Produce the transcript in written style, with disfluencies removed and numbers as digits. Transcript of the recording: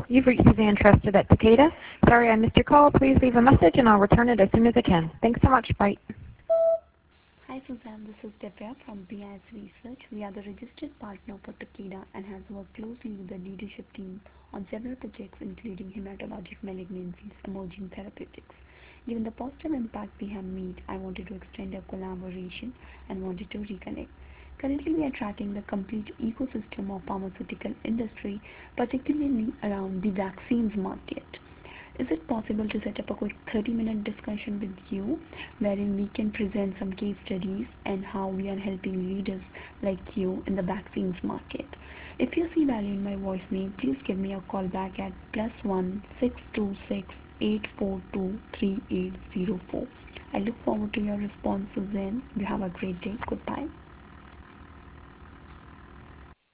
You've reached Suzanne Trusted at Takeda. Sorry I missed your call. Please leave a message and I'll return it as soon as I can. Thanks so much. Bye. Hi Suzanne, this is Divya from BIS Research. We are the registered partner for Takeda and has worked closely with the leadership team on several projects including hematologic malignancies, emerging therapeutics. Given the positive impact we have made, I wanted to extend our collaboration and wanted to reconnect. Currently, we are tracking the complete ecosystem of pharmaceutical industry, particularly around the vaccines market. Is it possible to set up a quick 30-minute discussion with you wherein we can present some case studies and how we are helping leaders like you in the vaccines market? If you see value in my voicemail, please give me a call back at +1 626 842 3804. I look forward to your responses then. You have a great day. Goodbye.